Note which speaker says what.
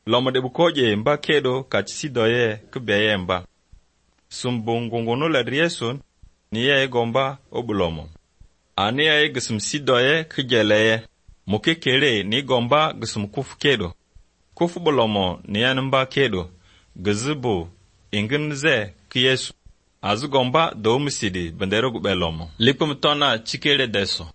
Speaker 1: Lomo de bukoje mba kedo kachisidoye kubeye mba. Sumbungunguno la riesun niye gomba obulomo. Aniye gisum sidoye kujeleye. Muke kere ni gomba gisum kufu kedo. Kufu bulomo niye mba kedo. Gizibu inginize kiyesu. Azu gomba do musidi bandero gubelomo. Lipum tona chikere deso.